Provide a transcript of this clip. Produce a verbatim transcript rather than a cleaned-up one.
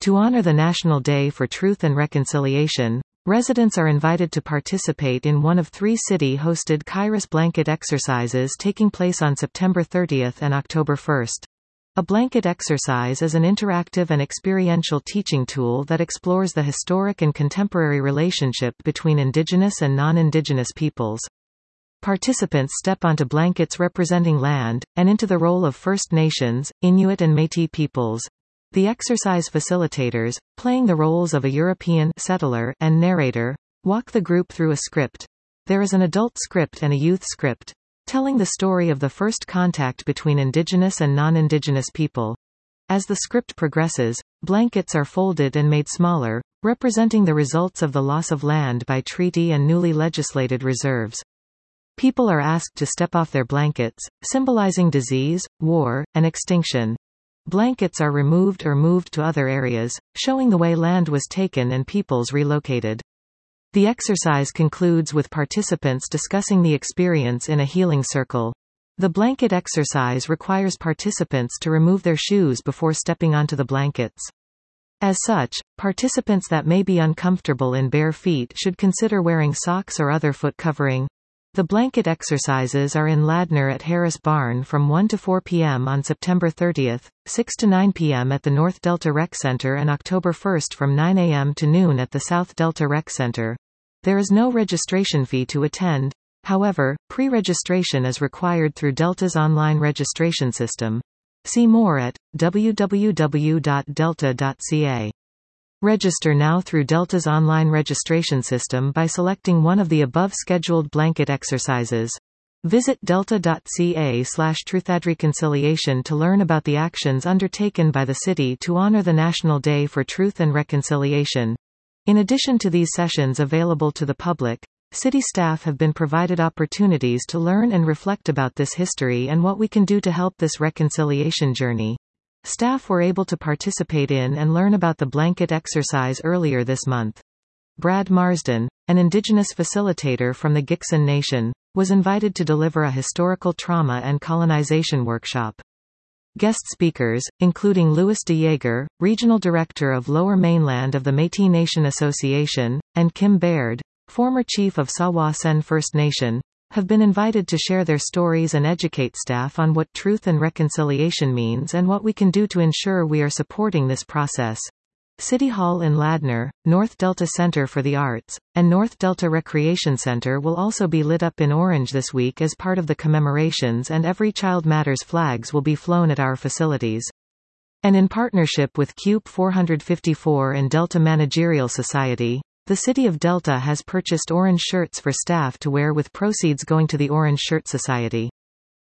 To honor the National Day for Truth and Reconciliation, residents are invited to participate in one of three city-hosted Kairos blanket exercises taking place on September thirtieth and October first. A blanket exercise is an interactive and experiential teaching tool that explores the historic and contemporary relationship between indigenous and non-indigenous peoples. Participants step onto blankets representing land, and into the role of First Nations, Inuit and Métis peoples. The exercise facilitators, playing the roles of a European settler and narrator, walk the group through a script. There is an adult script and a youth script, telling the story of the first contact between indigenous and non-indigenous people. As the script progresses, blankets are folded and made smaller, representing the results of the loss of land by treaty and newly legislated reserves. People are asked to step off their blankets, symbolizing disease, war, and extinction. Blankets are removed or moved to other areas, showing the way land was taken and peoples relocated. The exercise concludes with participants discussing the experience in a healing circle. The blanket exercise requires participants to remove their shoes before stepping onto the blankets. As such, participants that may be uncomfortable in bare feet should consider wearing socks or other foot covering. The blanket exercises are in Ladner at Harris Barn from one to four p m on September thirtieth, six to nine p m at the North Delta Rec Center, and October first from nine a m to noon at the South Delta Rec Center. There is no registration fee to attend. However, pre-registration is required through Delta's online registration system. See more at w w w dot delta dot c a. Register now through Delta's online registration system by selecting one of the above scheduled blanket exercises. Visit delta dot c a slash truthadreconciliation to learn about the actions undertaken by the city to honor the National Day for Truth and Reconciliation. In addition to these sessions available to the public, city staff have been provided opportunities to learn and reflect about this history and what we can do to help this reconciliation journey. Staff were able to participate in and learn about the blanket exercise earlier this month. Brad Marsden, an Indigenous facilitator from the Gixon Nation, was invited to deliver a historical trauma and colonization workshop. Guest speakers, including Louis de Jager, Regional Director of Lower Mainland of the Métis Nation Association, and Kim Baird, former Chief of Sawa-Sen First Nation, have been invited to share their stories and educate staff on what truth and reconciliation means and what we can do to ensure we are supporting this process. City Hall in Ladner, North Delta Center for the Arts, and North Delta Recreation Center will also be lit up in orange this week as part of the commemorations, and Every Child Matters flags will be flown at our facilities. And in partnership with C U P four fifty-four and Delta Managerial Society, the City of Delta has purchased orange shirts for staff to wear, with proceeds going to the Orange Shirt Society.